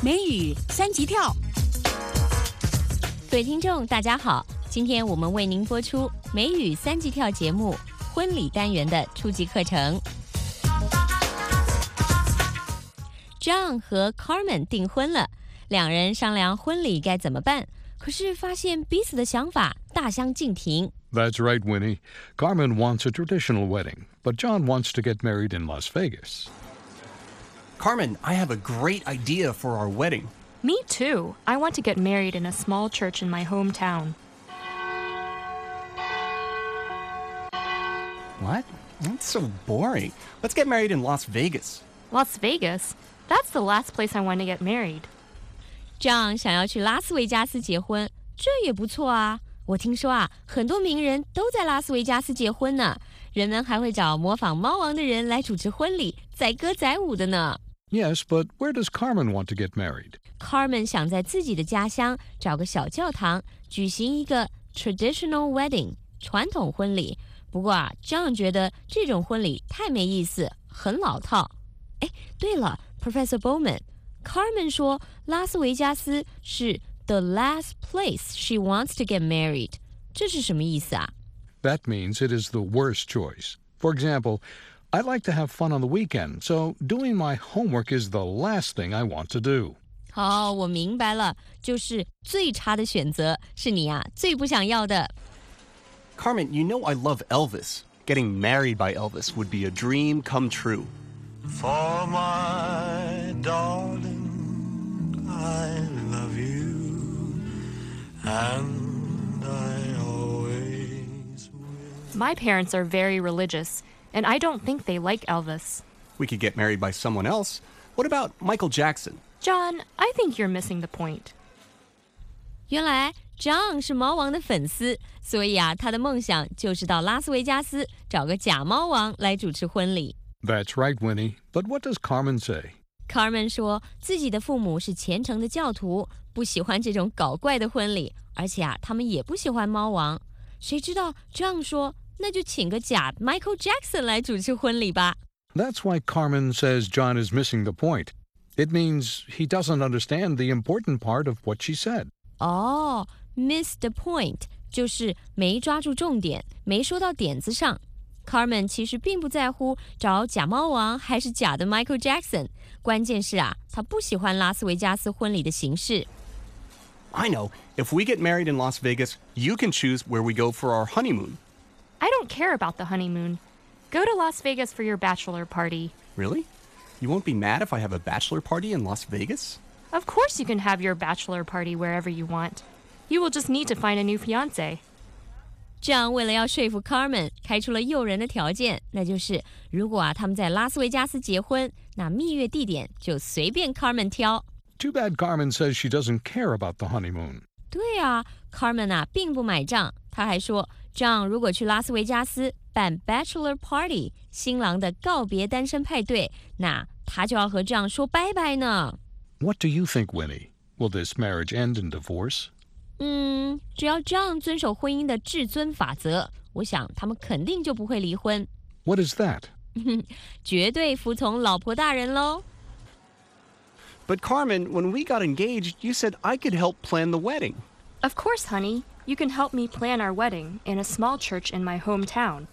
美语三级跳。 各位听众大家好，今天我们为您播出美语三级跳节目婚礼单元的初级课程。John 和 Carmen 订婚了，两人商量婚礼该怎么办，可是发现彼此的想法大相径庭。 That's right, Winnie. Carmen wants a traditional wedding, but John wants to get married in Las Vegas. Carmen, I have a great idea for our wedding. Me too. I want to get married in a small church in my hometown. What? That's so boring. Let's get married in Las Vegas. Las Vegas? That's the last place I want to get married. John 想要去拉斯维加斯结婚，这也不错啊。我听说啊，很多名人都在拉斯维加斯结婚呢。人们还会找模仿猫王的人来主持婚礼，载歌载舞的呢。 Yes, but where does Carmen want to get married? Carmen 想在自己的家乡找个小教堂，举行一个 traditional wedding 传统婚礼。不过啊 ，John 觉得这种婚礼太没意思，很老套。哎，对了 ，Professor Bowman，Carmen 说拉斯维加斯是 the last place she wants to get married， 这是什么意思啊？ That means it is the worst choice. For example, I like to have fun on the weekend, so doing my homework is the last thing I want to do. 哦，我明白了，就是最差的选择是你啊最不想要的。 Carmen, you know I love Elvis. Getting married by Elvis would be a dream come true. For my darling, I love you, and I always will. My parents are very religious, and I don't think they like Elvis. We could get married by someone else. What about Michael Jackson? John, I think you're missing the point. 原来 John 是猫王的粉丝，所以啊，他的梦想就是到拉斯维加斯找个假猫王来主持婚礼。 That's right, Winnie. But what does Carmen say? Carmen 说自己的父母是虔诚的教徒，不喜欢这种搞怪的婚礼，而且啊，他们也不喜欢猫王。谁知道 John 说，那就请个假 Michael Jackson 来主持婚礼吧。 That's why Carmen says John is missing the point. It means he doesn't understand the important part of what she said. 哦 ，miss the point 就是没抓住重点，没说到点子上。Carmen 其实并不在乎找假猫王还是假的 Michael Jackson， 关键是啊，他不喜欢拉斯维加斯婚礼的形式。 I know. If we get married in Las Vegas, you can choose where we go for our honeymoon. I don't care about the honeymoon. Go to Las Vegas for your bachelor party. Really? You won't be mad if I have a bachelor party in Las Vegas? Of course you can have your bachelor party wherever you want. You will just need to find a new fiancé. 这样为了要说服 Carmen， 开出了诱人的条件，那就是如果啊他们在拉斯维加斯结婚，那蜜月地点就随便 Carmen 挑。 Too bad Carmen says she doesn't care about the honeymoon. 对啊 ，Carmen 啊并不买账，他还说，这样如果去拉斯维加斯办 bachelor party， 新郎的告别单身派对，那他就要和这样说拜拜呢。 What do you think, Winnie? Will this marriage end in divorce? 只要这样遵守婚姻的至尊法则，我想他们肯定就不会离婚。 What is that? 绝对服从老婆大人咯。 But Carmen, when we got engaged, you said I could help plan the wedding. Of course, honey. You can help me plan our wedding in a small church in my hometown.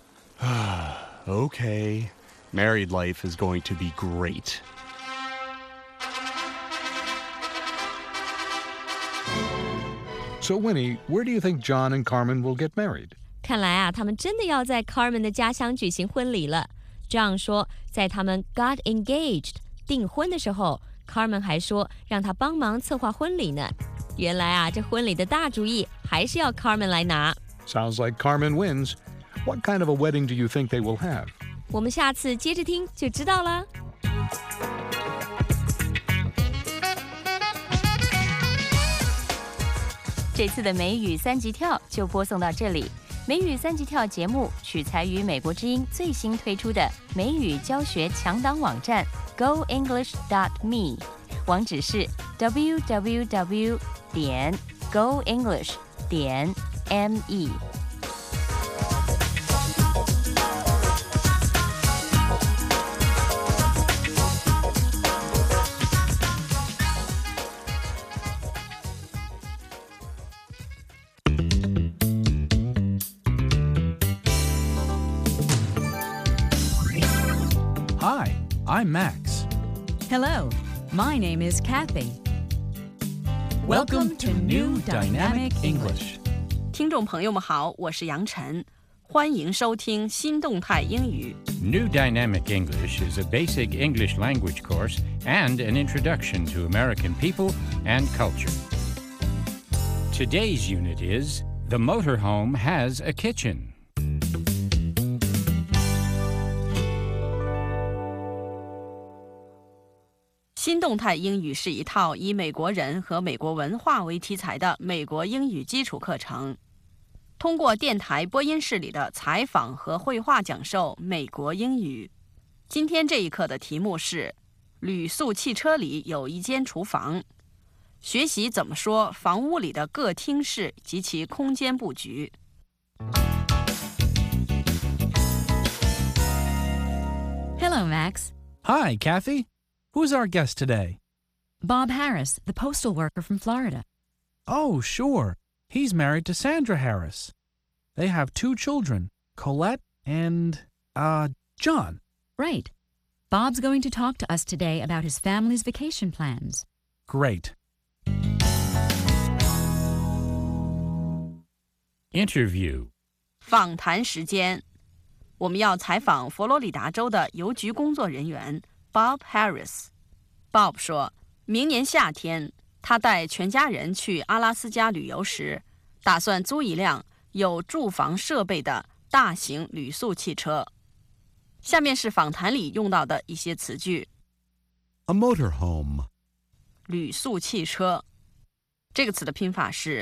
Okay. Married life is going to be great. So, Winnie, where do you think John and Carmen will get married? 看来啊，他们真的要在 Carmen 的家乡举行婚礼了。这样说，在他们 got engaged 订婚的时候 ，Carmen 还说让他帮忙策划婚礼呢。原来啊，这婚礼的大主意还是要 Carmen 来拿。 Sounds like Carmen wins. What kind of a wedding do you think they will have? 我们下次接着听就知道了。这次的美语三级跳就播送到这里。美语三级跳节目取材于美国之音最新推出的美语教学强档网站 GoEnglish.me， 网址是 www.goenglish.me。 Hi, I'm Max. Hello, my name is Kathy. Welcome to New Dynamic English. 听众朋友们好，我是杨晨，欢迎收听新动态英语。 New Dynamic English is a basic English language course and an introduction to American people and culture. Today's unit is The Motorhome Has a Kitchen. 新动态英语是一套以美国人和美国文化为题材的美国英语基础课程，通过电台播音室里的采访和绘画讲授美国英语。今天这一课的题目是旅宿汽车里有一间厨房，学习怎么说房屋里的各厅室及其空间布局。 Hello, Max. Hi, Kathy. Who's our guest today? Bob Harris, the postal worker from Florida. Oh, sure. He's married to Sandra Harris. They have 2 children, Colette and, John. Right. Bob's going to talk to us today about his family's vacation plans. Great. Interview. 访谈时间，我们要采访佛罗里达州的邮局工作人员 Bob Harris。Bob 说，明年夏天他带全家人去阿拉斯加旅游时，打算租一辆有住房设备的大型旅宿汽车。下面是访谈里用到的一些词句。 A motorhome. 旅宿汽车，这个词的拼法是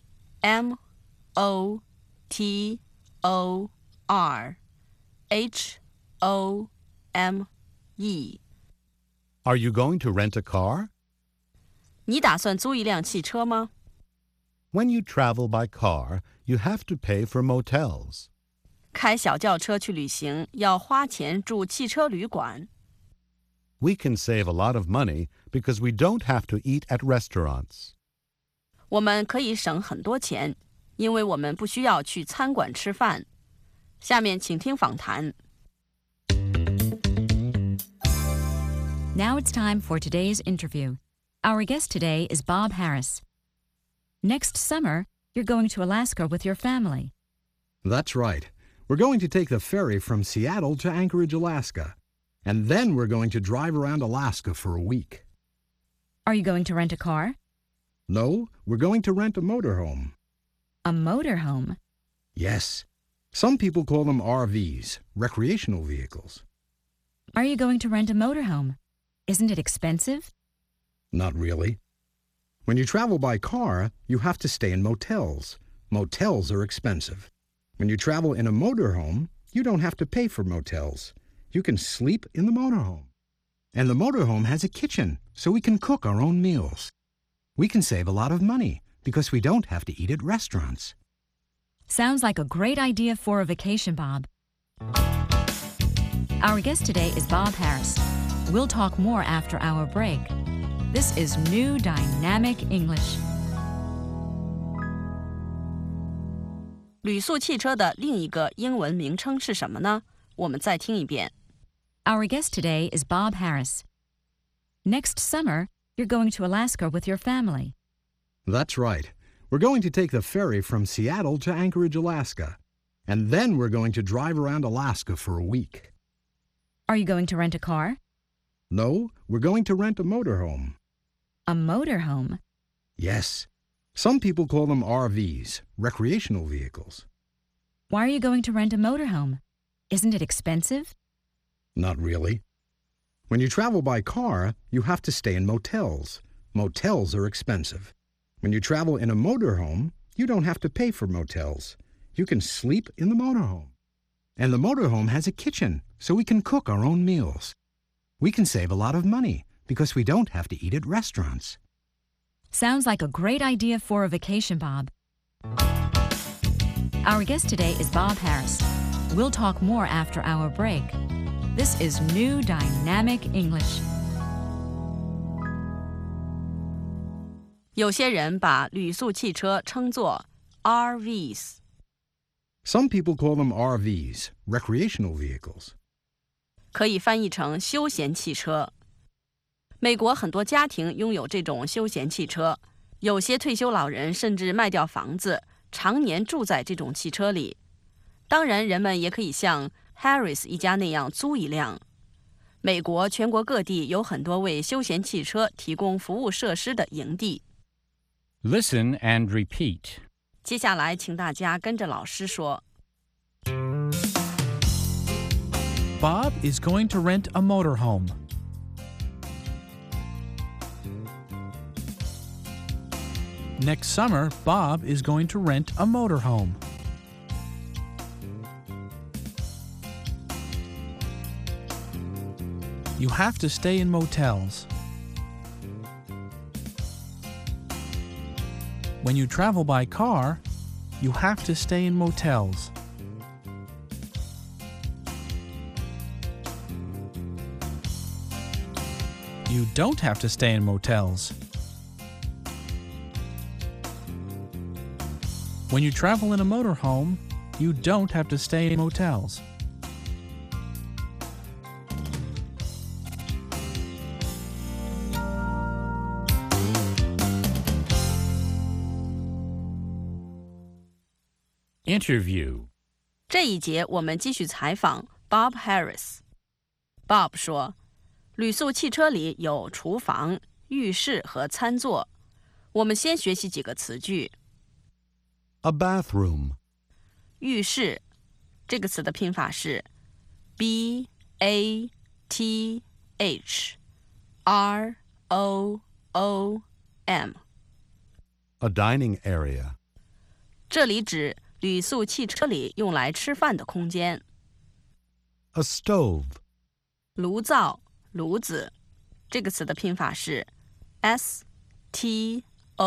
M-O-T-O-R-H-O-M-E。 Are you going to rent a car? 你打算租一辆汽车吗？ When you travel by car, you have to pay for motels. 开小轿车去旅行要花钱住汽车旅馆。 We can save a lot of money because we don't have to eat at restaurants. 我们可以省很多钱，因为我们不需要去餐馆吃饭。下面请听访谈。 Now it's time for today's interview. Our guest today is Bob Harris. Next summer, you're going to Alaska with your family. That's right. We're going to take the ferry from Seattle to Anchorage, Alaska. And then we're going to drive around Alaska for a week. Are you going to rent a car? No, we're going to rent a motorhome. A motorhome? Yes. Some people call them RVs, recreational vehicles. Are you going to rent a motorhome? Isn't it expensive? Not really. When you travel by car, you have to stay in motels. Motels are expensive. When you travel in a motorhome, you don't have to pay for motels. You can sleep in the motorhome. And the motorhome has a kitchen, so we can cook our own meals. We can save a lot of money because we don't have to eat at restaurants. Sounds like a great idea for a vacation, Bob. Our guest today is Bob Harris. We'll talk more after our break. This is New Dynamic English. 旅宿汽车的另一个英文名称是什么呢？我们再听一遍。 Our guest today is Bob Harris. Next summer, you're going to Alaska with your family. That's right. We're going to take the ferry from Seattle to Anchorage, Alaska. And then we're going to drive around Alaska for a week. Are you going to rent a car? No, we're going to rent a motorhome. A motorhome? Yes. Some people call them RVs, recreational vehicles. Why are you going to rent a motorhome? Isn't it expensive? Not really. When you travel by car, you have to stay in motels. Motels are expensive. When you travel in a motorhome, you don't have to pay for motels. You can sleep in the motorhome. And the motorhome has a kitchen, so we can cook our own meals. We can save a lot of money because we don't have to eat at restaurants. Sounds like a great idea for a vacation, Bob. Our guest today is Bob Harris. We'll talk more after our break. This is New Dynamic English. 有些人把旅宿汽车称作 RVs。 Some people call them RVs, recreational vehicles. 可以翻译成休闲汽车。美国很多家庭拥有这种休闲汽车，有些退休老人甚至卖掉房子，常年住在这种汽车里。当然，人们也可以像 Harris 一家那样租一辆。美国全国各地有很多为休闲汽车提供服务设施的营地。 Listen and repeat. 接下来，请大家跟着老师说。 Bob is going to rent a motorhome. Next summer, Bob is going to rent a motorhome. You have to stay in motels. When you travel by car, you have to stay in motels. You don't have to stay in motels. When you travel in a motorhome, you don't have to stay in motels. Interview. 这一节我们继续采访 Bob Harris。Bob 说，旅宿汽车里有厨房、浴室和餐座。我们先学习几个词句。 A bathroom. 浴室这个词的拼法是 BATHROOM。 A dining area. 这里指旅宿汽车里用来吃饭的空间。 A stove. 炉灶、炉子这个词的拼法是 STOVE。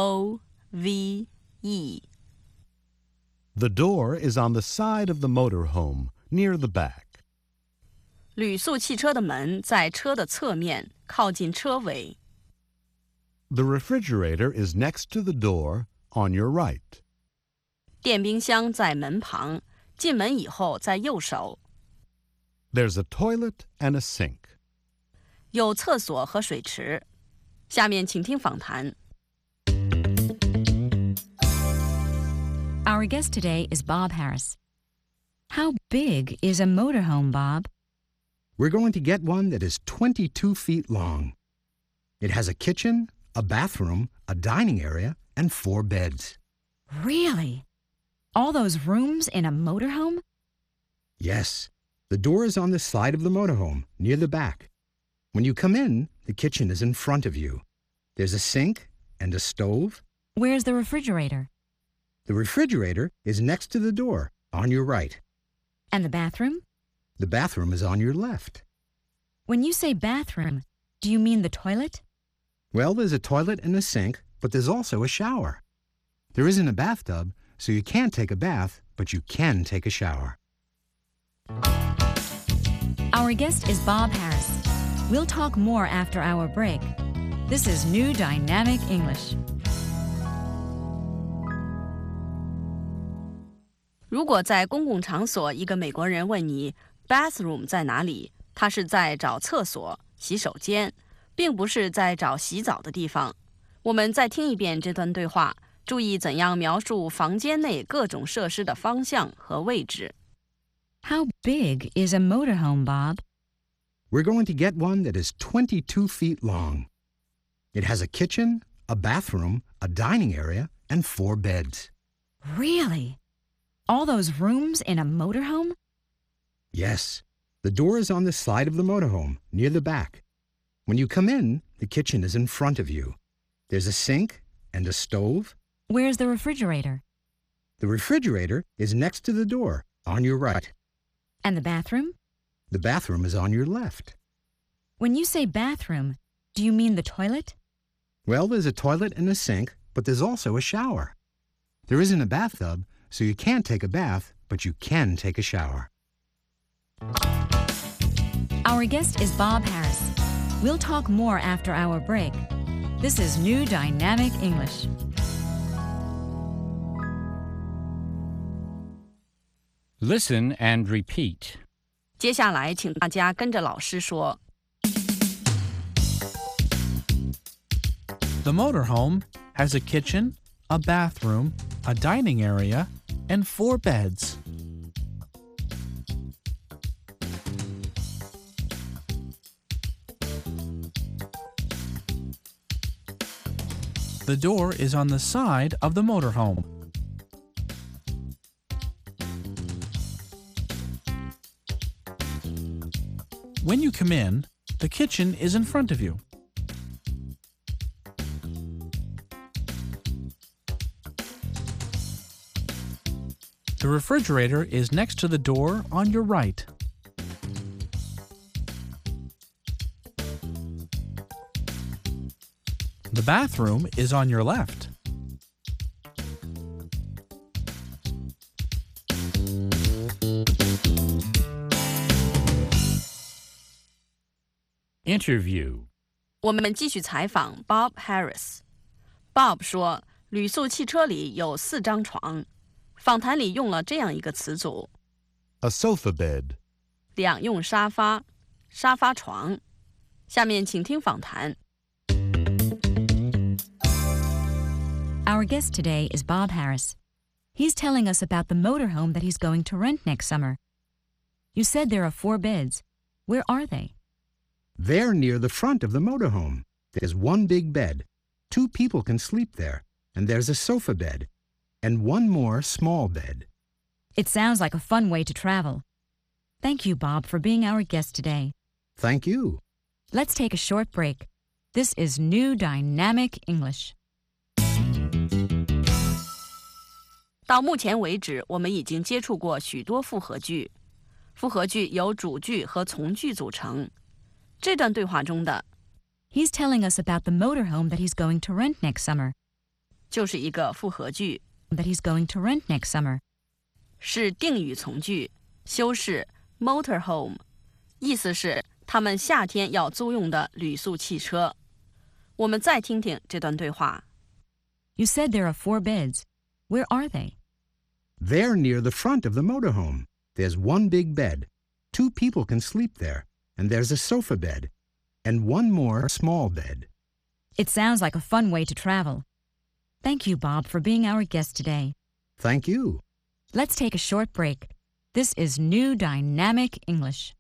The door is on the side of the motorhome, near the back. 旅宿汽车的门在车的侧面，靠近车尾。 The refrigerator is next to the door, on your right. 电冰箱在门旁，进门以后在右手。 There's a toilet and a sink. 有厕所和水池。下面请听访谈。 Our guest today is Bob Harris. How big is a motorhome, Bob? We're going to get one that is 22 feet long. It has a kitchen, a bathroom, a dining area, and 4 beds. Really? All those rooms in a motorhome? Yes. The door is on the side of the motorhome, near the back. When you come in, the kitchen is in front of you. There's a sink and a stove. Where's the refrigerator? The refrigerator is next to the door, on your right. And the bathroom? The bathroom is on your left. When you say bathroom, do you mean the toilet? Well, there's a toilet and a sink, but there's also a shower. There isn't a bathtub, so you can't take a bath, but you can take a shower. Our guest is Bob Harris. We'll talk more after our break. This is New Dynamic English. 如果在公共场所，一个美国人问你 bathroom 在哪里，他是在找厕所、洗手间，并不是在找洗澡的地方。我们再听一遍这段对话，注意怎样描述房间内各种设施的方向和位置。 How big is a motorhome, Bob? We're going to get one that is 22 feet long. It has a kitchen, a bathroom, a dining area, and 4 beds. Really? All those rooms in a motorhome? Yes. The door is on the side of the motorhome, near the back. When you come in, the kitchen is in front of you. There's a sink and a stove. Where's the refrigerator? The refrigerator is next to the door, on your right. And the bathroom? The bathroom is on your left. When you say bathroom, do you mean the toilet? Well, there's a toilet and a sink, but there's also a shower. There isn't a bathtub, so you can't take a bath, but you can take a shower. Our guest is Bob Harris. We'll talk more after our break. This is New Dynamic English. Listen and repeat. 接下来，请大家跟着老师说。 The motorhome has a kitchen, a bathroom, a dining area, and 4 beds. The door is on the side of the motorhome. When you come in, the kitchen is in front of you. The refrigerator is next to the door on your right. The bathroom is on your left. Interview. 我们继续采访 Bob Harris。Bob 说，旅宿汽车里有4张床。访谈里用了这样一个词组 A sofa bed. 2用沙发、沙发床。下面请听访谈。 Our guest today is Bob Harris. He's telling us about the motorhome that he's going to rent next summer. You said there are 4 beds. Where are they? They're near the front of the motorhome. There's one big bed. 2 people can sleep there. And there's a sofa bed. And 1 more small bed. It sounds like a fun way to travel. Thank you, Bob, for being our guest today. Thank you. Let's take a short break. This is New Dynamic English. 到目前为止，我们已经接触过许多复合句。复合句由主句和从句组成。这段对话中的 He's telling us about the motorhome that he's going to rent next summer. 就是一个复合句。 That he's going to rent next summer. 是定语从句，修饰 motorhome， 意思是他们夏天要租用的旅宿汽车。我们再听听这段对话。 You said there are 4 beds. Where are they? They're near the front of the motorhome. There's one big bed. 2 people can sleep there. And there's a sofa bed. And 1 more small bed. It sounds like a fun way to travel. Thank you, Bob, for being our guest today. Thank you. Let's take a short break. This is New Dynamic English.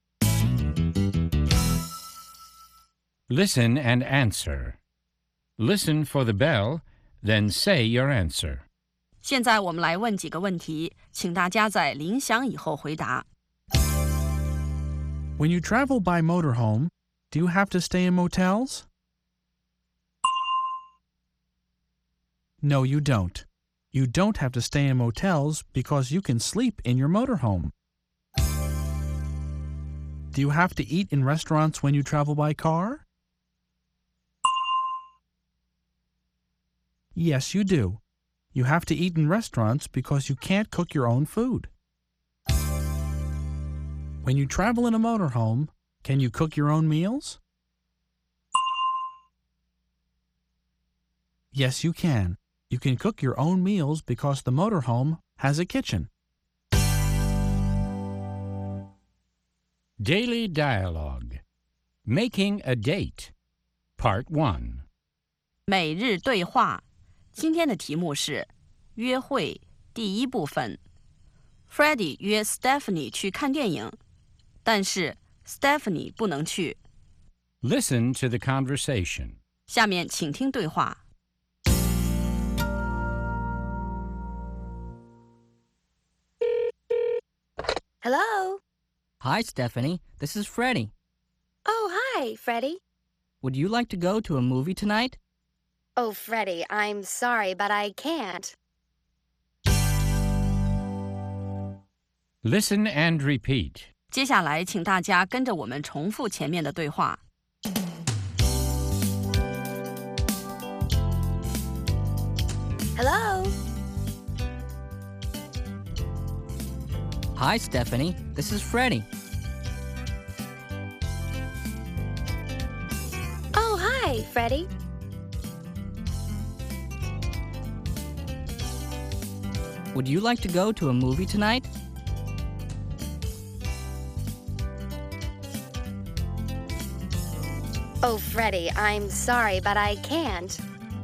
Listen and answer. Listen for the bell, then say your answer. 现在我们来问几个问题，请大家在铃响以后回答。 When you travel by motorhome, do you have to stay in motels? No, you don't. You don't have to stay in motels because you can sleep in your motorhome. Do you have to eat in restaurants when you travel by car? Yes, you do. You have to eat in restaurants because you can't cook your own food. When you travel in a motorhome, can you cook your own meals? Yes, you can. You can cook your own meals because the motorhome has a kitchen. Daily Dialogue. Making a Date. Part 1. 每日对话。今天的题目是约会第一部分。Freddie 约 Stephanie 去看电影，但是 Stephanie 不能去。 Listen to the conversation. 下面请听对话。 Hello. Hi, Stephanie. This is Freddie. Oh, hi, Freddie. Would you like to go to a movie tonight? Oh, Freddie, I'm sorry, but I can't. Listen and repeat. 接下来，请大家跟着我们重复前面的对话。 Hello. Hi, Stephanie. This is Freddie. Oh, hi, Freddie. Would you like to go to a movie tonight? Oh, Freddie, I'm sorry, but I can't.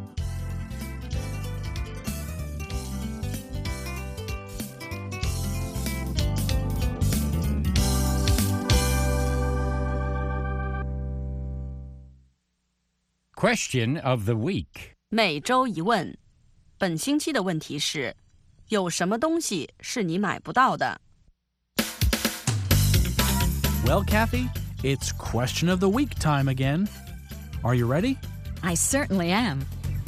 Question of the week. 每周一问。本星期的问题是：有什么东西是你买不到的？ Well, Kathy, it's question of the week time again. Are you ready? I certainly am.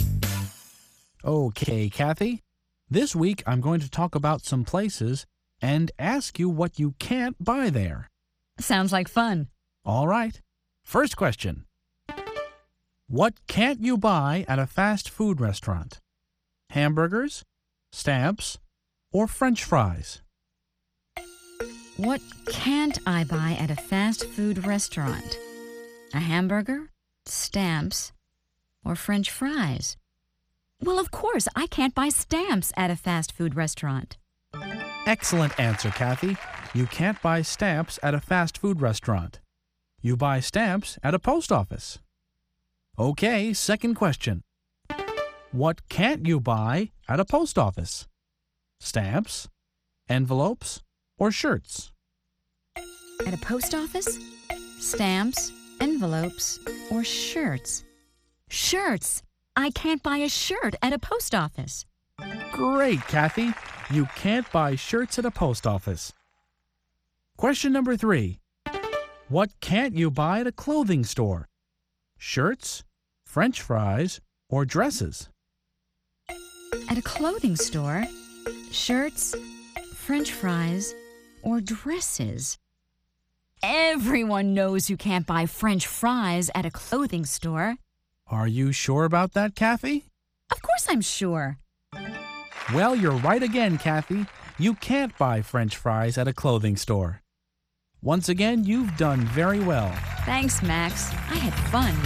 Okay, Kathy. This week I'm going to talk about some places and ask you what you can't buy there. Sounds like fun. All right. First question. What can't you buy at a fast food restaurant? Hamburgers, stamps, or French fries? What can't I buy at a fast food restaurant? A hamburger, stamps, or French fries? Well, of course, I can't buy stamps at a fast food restaurant. Excellent answer, Kathy. You can't buy stamps at a fast food restaurant. You buy stamps at a post office. Okay, second question. What can't you buy at a post office? Stamps, envelopes, or shirts? At a post office? Stamps, envelopes, or shirts? Shirts! I can't buy a shirt at a post office. Great, Kathy. You can't buy shirts at a post office. Question number 3. What can't you buy at a clothing store? Shirts, French fries, or dresses? At a clothing store? Shirts, French fries, or dresses? Everyone knows you can't buy French fries at a clothing store. Are you sure about that, Kathy? Of course I'm sure. Well, you're right again, Kathy. You can't buy French fries at a clothing store. Once again, you've done very well. Thanks, Max. I had fun.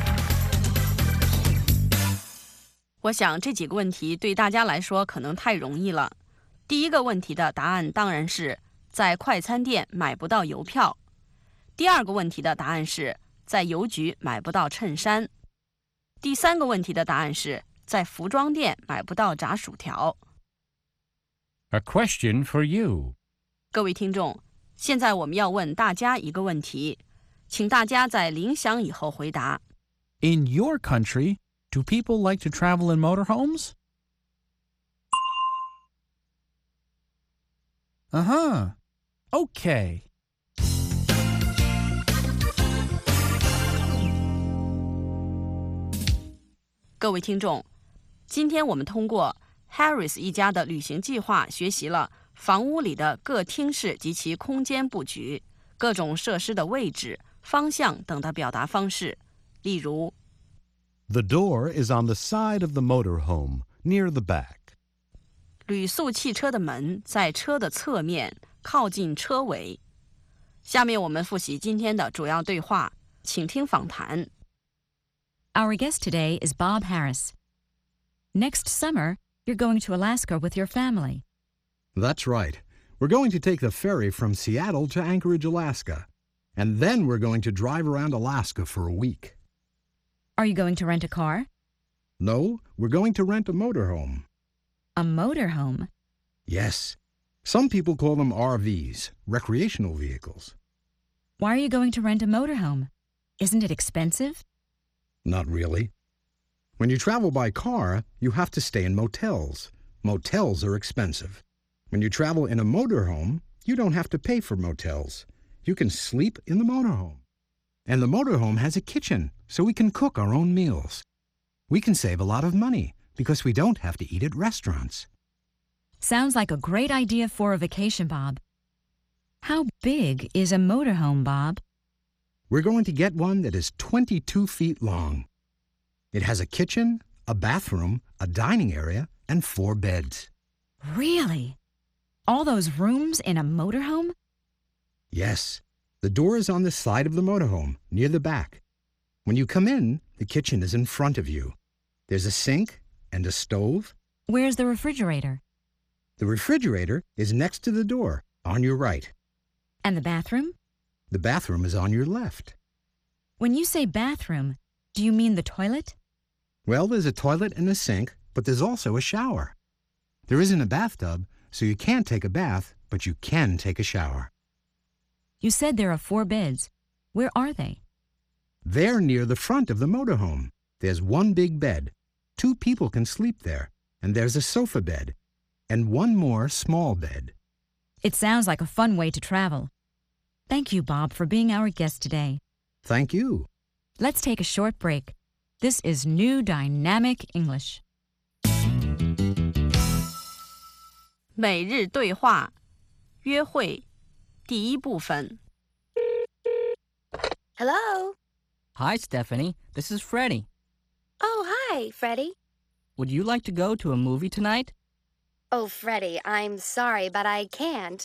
我想这几个问题对大家来说可能太容易了。第一个问题的答案当然是在快餐店买不到邮票。第二个问题的答案是在邮局买不到衬衫。第三个问题的答案是在服装店买不到炸薯条。 A question for you. 各位听众，现在我们要问大家一个问题，请大家在铃响以后回答。 In your country, do people like to travel in motorhomes? Uh-huh. Okay. 各位听众，今天我们通过 Harris 一家的旅行计划学习了房屋里的各厅室及其空间布局、各种设施的位置、方向等的表达方式。例如 The door is on the side of the motorhome, near the back. 旅宿汽车的门在车的侧面，靠近车尾。下面我们复习今天的主要对话，请听访谈。 Our guest today is Bob Harris. Next summer, you're going to Alaska with your family. That's right. We're going to take the ferry from Seattle to Anchorage, Alaska. And then we're going to drive around Alaska for a week. Are you going to rent a car? No, we're going to rent a motorhome. A motorhome? Yes. Some people call them RVs, recreational vehicles. Why are you going to rent a motorhome? Isn't it expensive? Not really. When you travel by car, you have to stay in motels. Motels are expensive. When you travel in a motorhome, you don't have to pay for motels. You can sleep in the motorhome. And the motorhome has a kitchen, so we can cook our own meals. We can save a lot of money because we don't have to eat at restaurants. Sounds like a great idea for a vacation, Bob. How big is a motorhome, Bob? We're going to get one that is 22 feet long. It has a kitchen, a bathroom, a dining area, and 4 beds. Really? All those rooms in a motorhome? Yes. The door is on the side of the motorhome, near the back. When you come in, the kitchen is in front of you. There's a sink and a stove. Where's the refrigerator? The refrigerator is next to the door, on your right. And the bathroom? The bathroom is on your left. When you say bathroom, do you mean the toilet? Well, there's a toilet and a sink, but there's also a shower. There isn't a bathtub, so you can't take a bath, but you can take a shower. You said there are 4 beds. Where are they? They're near the front of the motorhome. There's one big bed. 2 people can sleep there, and there's a sofa bed, and 1 more small bed. It sounds like a fun way to travel. Thank you, Bob, for being our guest today. Thank you. Let's take a short break. This is New Dynamic English. 每日对话约会第1部分 Hello? Hi, Stephanie. This is Freddie. Oh, hi, Freddie. Would you like to go to a movie tonight? Oh, Freddie, I'm sorry, but I can't.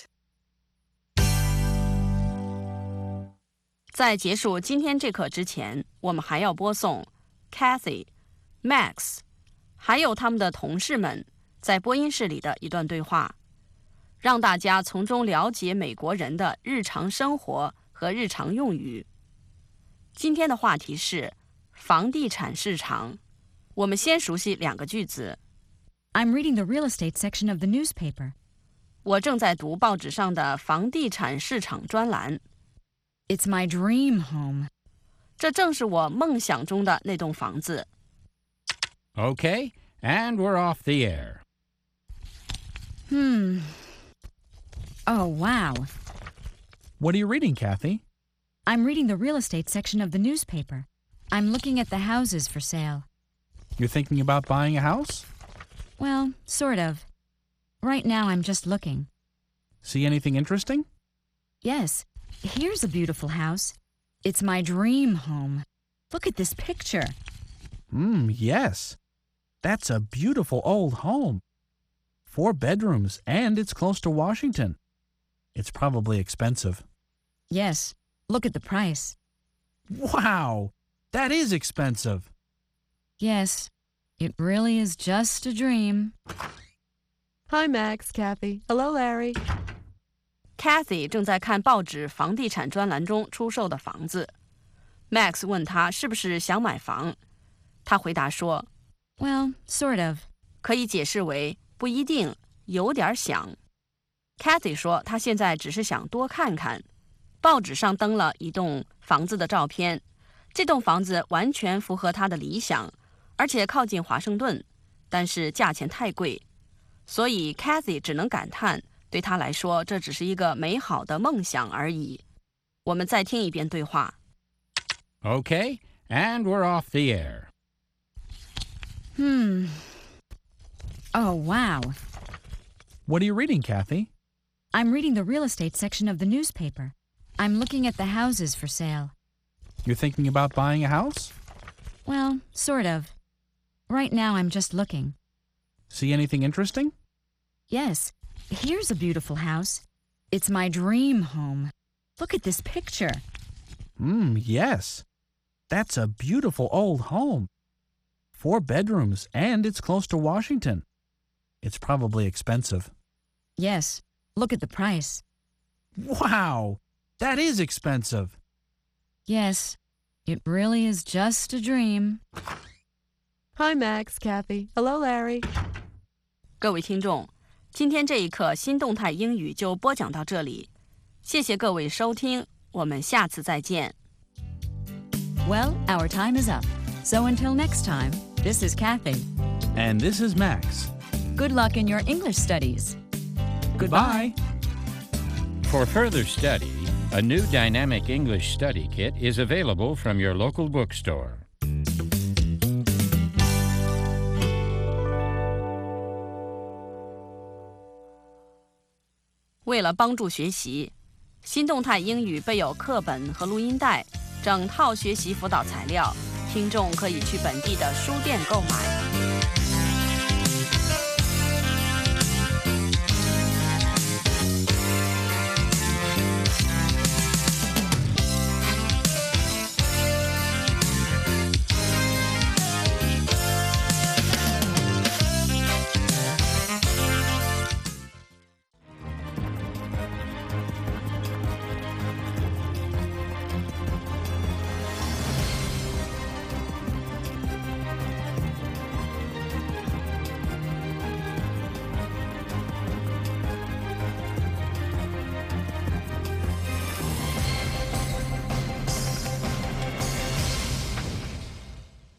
在结束今天这课之前，我们还要播送 Kathy、Max 还有他们的同事们在播音室里的一段对话，让大家从中了解美国人的日常生活和日常用语。今天的话题是房地产市场。我们先熟悉2个句子。 I'm reading the real estate section of the newspaper. 我正在读报纸上的房地产市场专栏。 It's my dream home. 这正是我梦想中的那栋房子。 Okay, and we're off the air. Oh, wow. What are you reading, Kathy? I'm reading the real estate section of the newspaper. I'm looking at the houses for sale. You're thinking about buying a house? Well, sort of. Right now I'm just looking. See anything interesting? Yes, here's a beautiful house. It's my dream home. Look at this picture. Yes. That's a beautiful old home. 4 bedrooms, and it's close to Washington. It's probably expensive. Yes, look at the price. Wow! That is expensive. Yes, it really is just a dream. Hi, Max, Kathy. Hello, Larry. Kathy 正在看报纸房地产专栏中出售的房子。Max 问他是不是想买房，他回答说 Well, sort of. 可以解释为不一定，有点想。Kathy 说她现在只是想多看看。报纸上登了一栋房子的照片，这栋房子完全符合她的理想，而且靠近华盛顿，但是价钱太贵，所以 Kathy 只能感叹，对她来说这只是一个美好的梦想而已。我们再听一遍对话。 Okay, and we're off the air. Oh, wow. What are you reading, Kathy? I'm reading the real estate section of the newspaper. I'm looking at the houses for sale. You're thinking about buying a house? Well, sort of. Right now I'm just looking. See anything interesting? Yes, here's a beautiful house. It's my dream home. Look at this picture. Yes. That's a beautiful old home. 4 bedrooms, and it's close to Washington. It's probably expensive. Yes, look at the price. Wow! That is expensive. Yes, it really is just a dream. Hi, Max, Kathy. Hello, Larry. 各位听众，今天这一课新动态英语就播讲到这里，谢谢各位收听，我们下次再见。 Well, our time is up. So until next time, this is Kathy. And this is Max. Good luck in your English studies. Goodbye. For further study, a new dynamic English study kit is available from your local bookstore. 为了帮助学习，新动态英语备有课本和录音带，整套学习辅导材料，听众可以去本地的书店购买。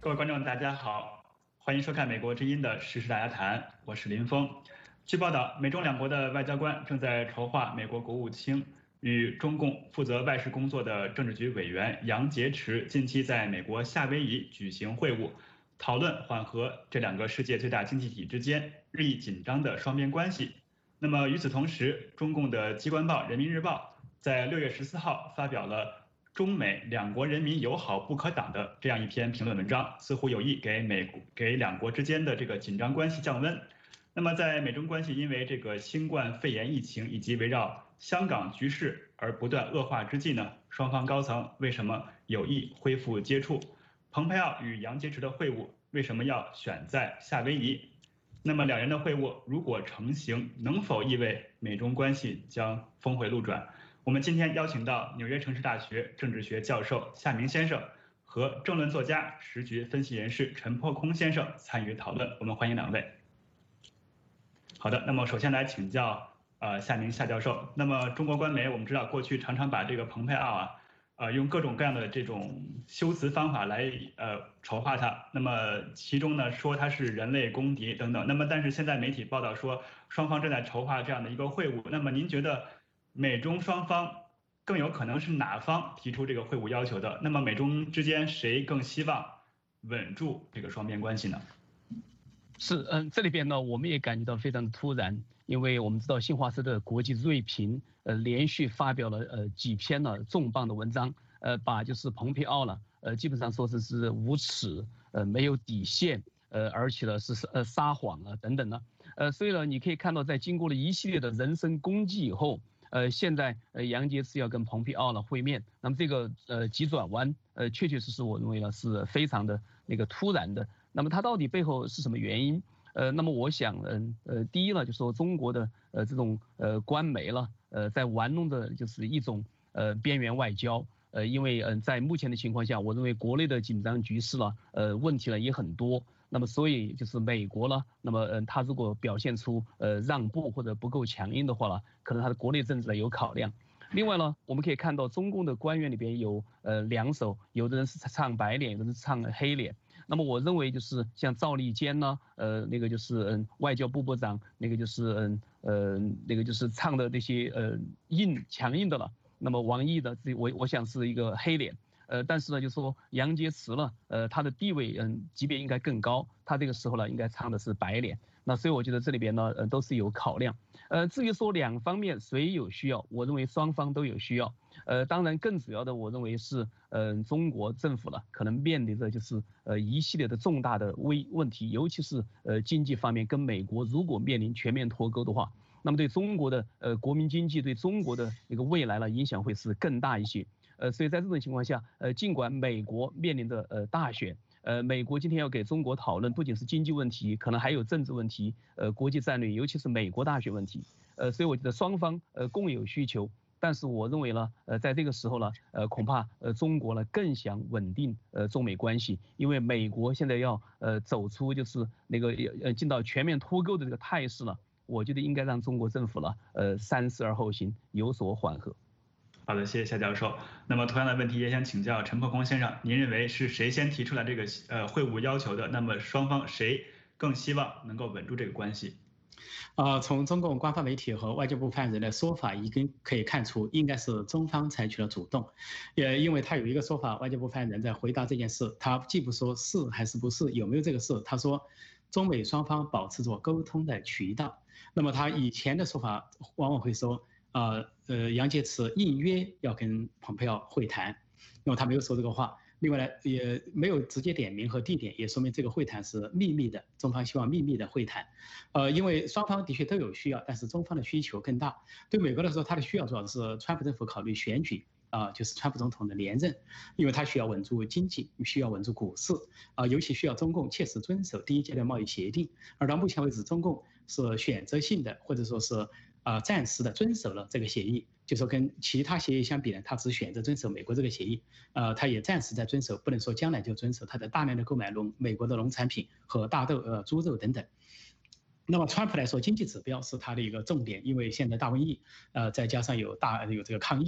各位观众，大家好，欢迎收看美国之音的时事大家谈，我是林峰。据报道，美中两国的外交官正在筹划美国国务卿与中共负责外事工作的政治局委员杨洁篪近期在美国夏威夷举行会晤，讨论缓和这两个世界最大经济体之间日益紧张的双边关系。那么与此同时，中共的机关报《人民日报》在6月14号发表了中美两国人民友好不可挡的这样一篇评论文章，似乎有意给两国之间的这个紧张关系降温。那么在美中关系因为这个新冠肺炎疫情以及围绕香港局势而不断恶化之际呢，双方高层为什么有意恢复接触？蓬佩奥与杨洁篪的会晤为什么要选在夏威夷？那么两人的会晤如果成行，能否意味美中关系将峰回路转？我们今天邀请到纽约城市大学政治学教授夏明先生和政论作家、时局分析人士陈破空先生参与讨论。我们欢迎两位。好的，那么首先来请教夏明夏教授。那么中国官媒我们知道过去常常把这个蓬佩奥用各种各样的这种修辞方法来丑化他。那么其中呢说他是人类公敌等等。那么但是现在媒体报道说双方正在筹划这样的一个会晤。那么您觉得美中双方更有可能是哪方提出这个会晤要求的？那么美中之间谁更希望稳住这个双边关系呢？ 是，这里边呢，我们也感觉到非常的突然，因为我们知道新华社的国际锐评，连续发表了几篇呢重磅的文章，把就是蓬佩奥呢，基本上说是无耻，没有底线，而且呢是撒谎啊等等呢，所以呢你可以看到，在经过了一系列的人身攻击以后。现在杨洁篪要跟蓬佩奥呢会面，那么这个急转弯，确确实实我认为呢是非常的那个突然的。那么它到底背后是什么原因？那么我想，第一呢，就是说中国的这种官媒了，在玩弄的就是一种边缘外交。因为在目前的情况下，我认为国内的紧张局势呢，问题呢也很多。那么所以就是美国呢，那么他如果表现出让步或者不够强硬的话呢，可能他的国内政治呢有考量。另外呢，我们可以看到中共的官员里边有两手，有的人是唱白脸，有的人是唱黑脸。那么我认为就是像赵立坚呢，那个就是外交部部长，那个就是那个就是唱的那些强硬的了。那么王毅的我想是一个黑脸。但是呢，就说杨洁篪呢，他的地位级别应该更高，他这个时候呢应该唱的是白脸。那所以我觉得这里边呢都是有考量。至于说两方面谁有需要，我认为双方都有需要。当然更主要的我认为是中国政府呢可能面临着就是一系列的重大的问题，尤其是经济方面跟美国如果面临全面脱钩的话，那么对中国的国民经济对中国的一个未来呢影响会是更大一些。所以在这种情况下，尽管美国面临着大选，美国今天要给中国讨论不仅是经济问题，可能还有政治问题，国际战略，尤其是美国大选问题。所以我觉得双方共有需求，但是我认为呢，在这个时候呢，恐怕中国呢更想稳定中美关系，因为美国现在要走出就是那个进到全面脱钩的这个态势呢，我觉得应该让中国政府呢三思而后行，有所缓和。 好的，谢谢夏教授。那么同样的问题也想请教陈破空先生，您认为是谁先提出来这个会晤要求的？那么双方谁更希望能够稳住这个关系？ 从中共官方媒体和外交部发言人的说法已经可以看出，应该是中方采取了主动。也因为他有一个说法，外交部发言人在回答这件事，他既不说是还是不是，有没有这个事，他说中美双方保持着沟通的渠道。那么他以前的说法往往会说杨洁篪应约要跟蓬佩奥会谈，那么他没有说这个话。另外呢，也没有直接点名和地点，也说明这个会谈是秘密的，中方希望秘密的会谈。因为双方的确都有需要，但是中方的需求更大。对美国来说，他的需要主要是川普政府考虑选举就是川普总统的连任，因为他需要稳住经济，需要稳住股市尤其需要中共切实遵守第一阶段贸易协定。而到目前为止，中共是选择性的或者说是暂时的遵守了这个协议，就说跟其他协议相比呢，他只选择遵守美国这个协议，他也暂时在遵守，不能说将来就遵守。他在大量的购买美国的农产品和大豆、猪肉等等。那么川普来说，经济指标是他的一个重点，因为现在大瘟疫，再加上有这个抗疫，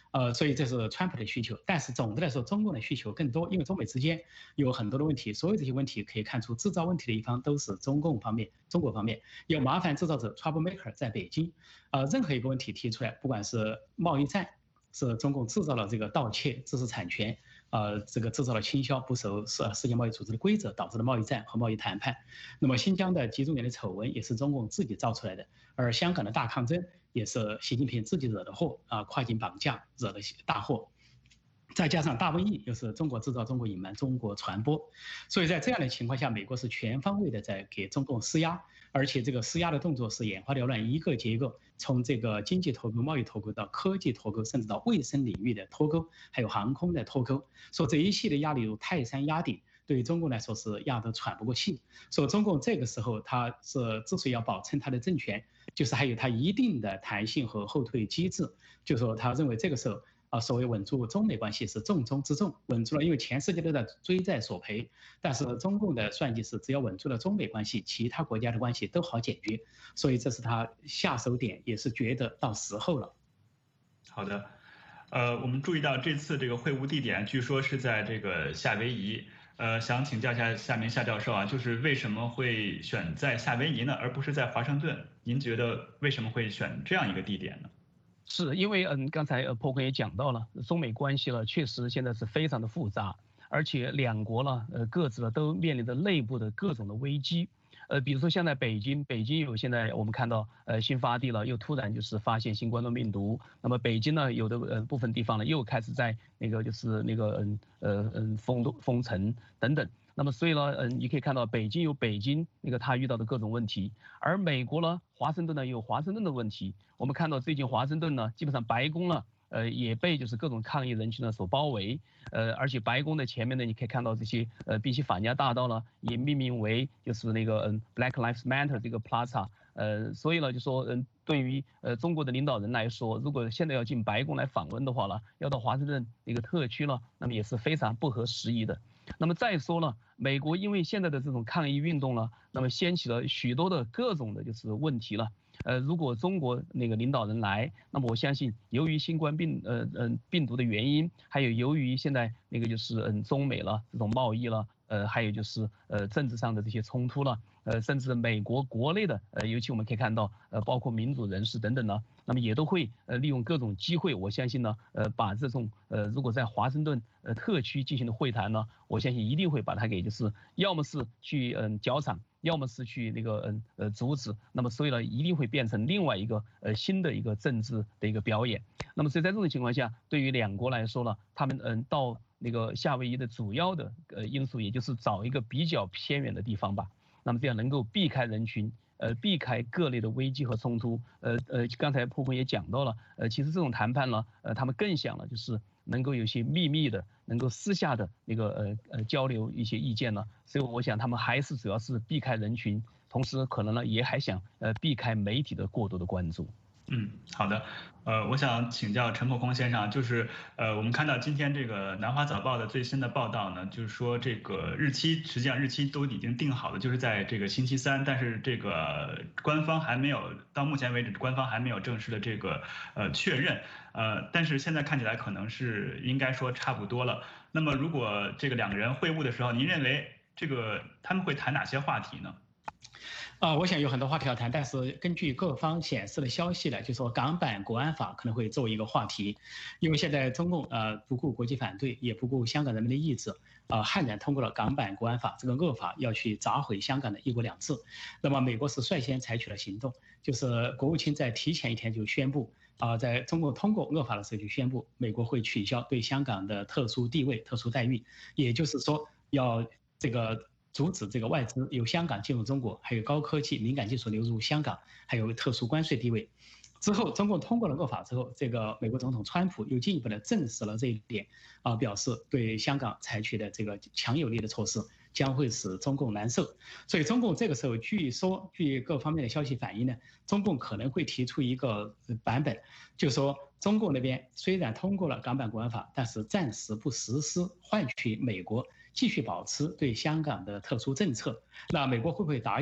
所以这是川普的需求。但是总的来说，中共的需求更多，因为中美之间有很多的问题，所有这些问题可以看出，制造问题的一方都是中国方面有麻烦制造者 troublemaker 在北京，任何一个问题提出来，不管是贸易战，是中共制造了这个盗窃知识产权。这个制造了倾销不守世界贸易组织的规则，导致了贸易战和贸易谈判。那么新疆的集中营的丑闻也是中共自己造出来的，而香港的大抗争也是习近平自己惹的祸跨境绑架惹的大祸。再加上大瘟疫又是中国制造、中国隐瞒、中国传播，所以在这样的情况下，美国是全方位的在给中共施压，而且这个施压的动作是眼花缭乱，一个接一个，从这个经济脱钩、贸易脱钩到科技脱钩，甚至到卫生领域的脱钩，还有航空的脱钩，说这一系列压力如泰山压顶，对于中共来说是压得喘不过气。说中共这个时候他是之所以要保证他的政权，就是还有他一定的弹性和后退机制，就说他认为这个时候。所谓稳住中美关系是重中之重，稳住了，因为全世界都在追债索赔，但是中共的算计是只要稳住了中美关系，其他国家的关系都好解决，所以这是他下手点，也是觉得到时候了。 好的，我们注意到这次这个会晤地点据说是在这个夏威夷，想请教一下夏明夏教授啊，就是为什么会选在夏威夷呢，而不是在华盛顿？您觉得为什么会选这样一个地点呢？ 是因为刚才破坤也讲到了，中美关系了，确实现在是非常的复杂，而且两国了各自了都面临着内部的各种的危机，比如说现在北京有现在我们看到新发地了，又突然就是发现新冠状病毒，那么北京呢有的部分地方呢又开始在那个就是那个封城等等。那么所以呢，你可以看到北京有北京那个他遇到的各种问题，而美国呢，华盛顿呢有华盛顿的问题。我们看到最近华盛顿呢，基本上白宫呢，也被就是各种抗议人群呢所包围，而且白宫的前面呢，你可以看到这些宾夕法尼亚大道呢，也命名为就是那个Black Lives Matter 这个 Plaza，所以呢就说对于中国的领导人来说，如果现在要进白宫来访问的话呢，要到华盛顿那个特区了，那么也是非常不合时宜的。那么再说了，美国因为现在的这种抗议运动呢，那么掀起了许多的各种的就是问题了。如果中国那个领导人来，那么我相信，由于新冠病毒的原因，还有由于现在那个就是中美了这种贸易了，还有就是政治上的这些冲突了，甚至美国国内的尤其我们可以看到包括民主人士等等呢，那么也都会利用各种机会，我相信呢把这种如果在华盛顿特区进行的会谈呢，我相信一定会把它给就是要么是去绞场，要么是去那个阻止，那么所以呢一定会变成另外一个新的一个政治的一个表演。那么所以在这种情况下，对于两国来说呢，他们到那个夏威夷的主要的因素，也就是找一个比较偏远的地方吧，那么这样能够避开人群，避开各类的危机和冲突。刚才破坤也讲到了，其实这种谈判呢，他们更想了就是能够有些秘密的，能够私下的那个交流一些意见呢。所以我想他们还是主要是避开人群，同时可能呢也还想避开媒体的过多的关注。 好的，我想请教陈破空先生，就是我们看到今天这个南华早报的最新的报道呢，就是说这个日期实际上日期都已经定好了，就是在这个星期三，但是这个官方还没有，到目前为止官方还没有正式的这个确认，但是现在看起来可能是应该说差不多了。那么如果这个两个人会晤的时候，您认为这个他们会谈哪些话题呢？ 我想有很多话题要谈，但是根据各方显示的消息呢，就说港版国安法可能会作为一个话题，因为现在中共不顾国际反对，也不顾香港人民的意志，悍然通过了港版国安法这个恶法，要去砸毁香港的一国两制。那么美国是率先采取了行动，就是国务卿在提前一天就宣布，在中国通过恶法的时候就宣布，美国会取消对香港的特殊地位、特殊待遇，也就是说要这个阻止这个外资由香港进入中国，还有高科技敏感技术流入香港，还有特殊关税地位。之后，中共通过了恶法之后，这个美国总统川普又进一步的证实了这一点，表示对香港采取的这个强有力的措施将会使中共难受。所以，中共这个时候据各方面的消息反映呢，中共可能会提出一个版本，就是说中共那边虽然通过了港版国安法，但是暂时不实施，换取美国继续保持对香港的特殊政策。那美国会不会答应？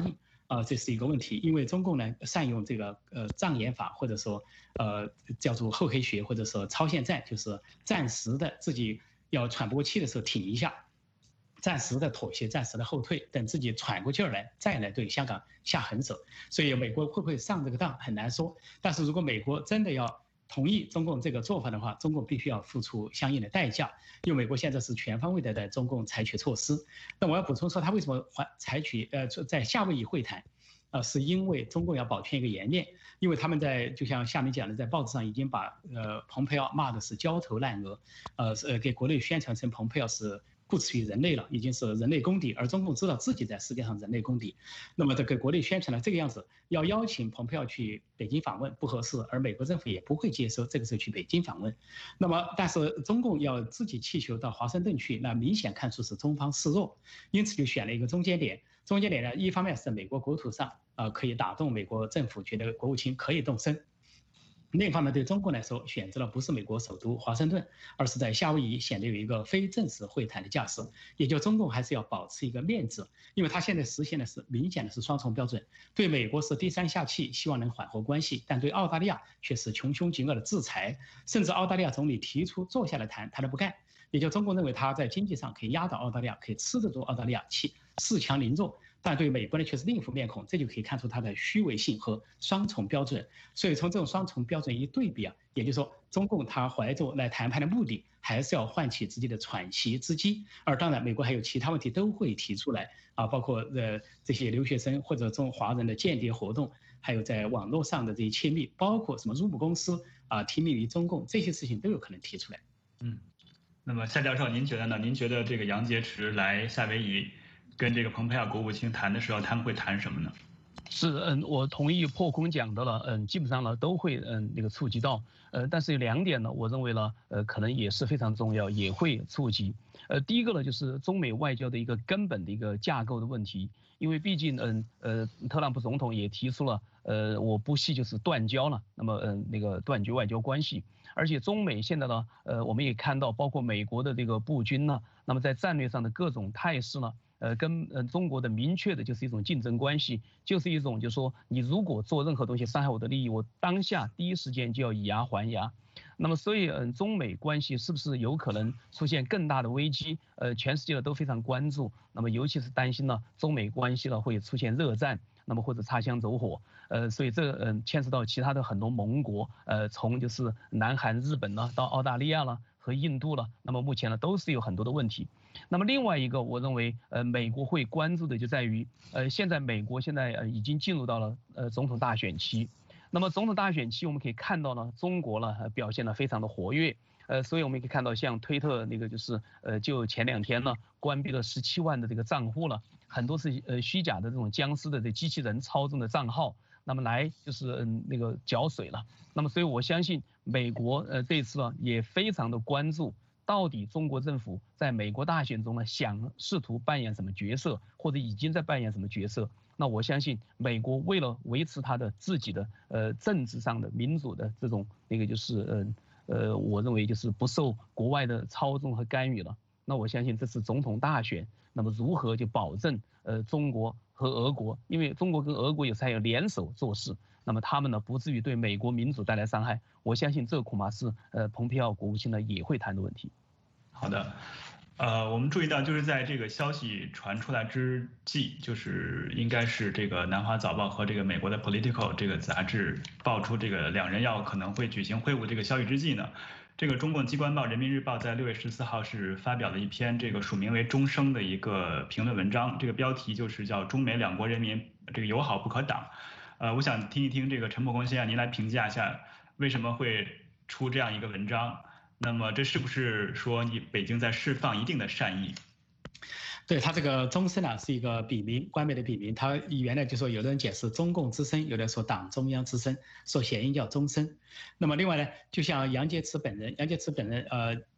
这是一个问题，因为中共呢善用这个障眼法，或者说叫做厚黑学，或者说超限战，就是暂时的自己要喘不过气的时候挺一下，暂时的妥协，暂时的后退，等自己喘过劲儿来，再来对香港下狠手。所以美国会不会上这个当很难说。但是如果美国真的要同意中共这个做法的话，中共必须要付出相应的代价，因为美国现在是全方位的在中共采取措施。那我要补充说，他为什么采取在夏威夷会谈，是因为中共要保全一个颜面，因为他们就像下面讲的，在报纸上已经把蓬佩奥骂的是焦头烂额，给国内宣传成蓬佩奥是不耻于人类了，已经是人类公敌，而中共知道自己在世界上人类公敌，那么给国内宣传了这个样子，要邀请蓬佩奥去北京访问不合适，而美国政府也不会接收这个时候去北京访问。那么但是中共要自己气球到华盛顿去，那明显看出是中方示弱，因此就选了一个中间点。中间点呢，一方面是在美国国土上，可以打动美国政府，觉得国务卿可以动身。另一方面，对中国来说，选择了不是美国首都华盛顿，而是在夏威夷，显得有一个非正式会谈的架势。也就中共还是要保持一个面子，因为他现在实现的是明显的是双重标准，对美国是低声下气，希望能缓和关系，但对澳大利亚却是穷凶极恶的制裁，甚至澳大利亚总理提出坐下来谈，他都不干。也就中共认为他在经济上可以压倒澳大利亚，可以吃得住澳大利亚气，恃强凌弱。但对美国呢却是另一副面孔，这就可以看出它的虚伪性和双重标准。所以从这种双重标准一对比也就是说，中共他怀着来谈判的目的，还是要唤起自己的喘息之机。而当然，美国还有其他问题都会提出来包括这些留学生或者中华人的间谍活动，还有在网络上的这些窃密，包括什么入股公司听命于中共，这些事情都有可能提出来。 那么夏教授，您觉得呢？您觉得这个杨洁篪来夏威夷跟这个蓬佩奥国务卿谈的时候，他们会谈什么呢？ 是，我同意破空讲的了，基本上呢都会触及到，但是有2点呢，我认为呢，可能也是非常重要，也会触及。第一个呢，就是中美外交的一个根本的一个架构的问题，因为毕竟特朗普总统也提出了，我不惜就是断交了，那么断绝外交关系，而且中美现在呢，我们也看到，包括美国的这个布军呢，那么在战略上的各种态势呢。跟中国的明确的就是一种竞争关系，就是一种就是说，你如果做任何东西伤害我的利益，我当下第一时间就要以牙还牙。那么所以中美关系是不是有可能出现更大的危机？全世界都非常关注。那么尤其是担心呢，中美关系呢会出现热战，那么或者擦枪走火。所以这牵涉到其他的很多盟国，从就是南韩、日本呢到澳大利亚了和印度了，那么目前呢都是有很多的问题。那么另外一个，我认为美国会关注的就在于，现在美国已经进入到了总统大选期。那么总统大选期，我们可以看到呢，中国呢表现得非常的活跃。所以我们可以看到，像推特就前2天呢关闭了17万的这个账户了，很多是虚假的这种僵尸的这机器人操纵的账号，那么来就是搅水了。那么所以我相信美国这一次呢也非常的关注。到底中国政府在美国大选中呢，想试图扮演什么角色，或者已经在扮演什么角色？那我相信，美国为了维持它的自己的政治上的民主的这种我认为就是不受国外的操纵和干预了。那我相信这次总统大选，那么如何就保证中国和俄国，因为中国跟俄国有时还有联手做事，那么他们呢不至于对美国民主带来伤害。我相信这恐怕是蓬佩奥国务卿呢也会谈的问题。 好的，我们注意到就是在这个消息传出来之际，就是应该是这个南华早报和这个美国的 Political 这个杂志爆出这个2人要可能会举行会晤这个消息之际呢，这个中共机关报人民日报在6月14号是发表了一篇这个署名为钟声的一个评论文章，这个标题就是叫中美2国人民这个友好不可挡。我想听一听这个陈破空先生您来评价一下为什么会出这样一个文章。那么这是不是说你北京在释放一定的善意？ 对，他这个钟声是一个笔名，官媒的笔名。他原来就说有的人解释中共之声，有的人说党中央之声，说谐音叫钟声。那么另外呢，就像杨洁篪本人，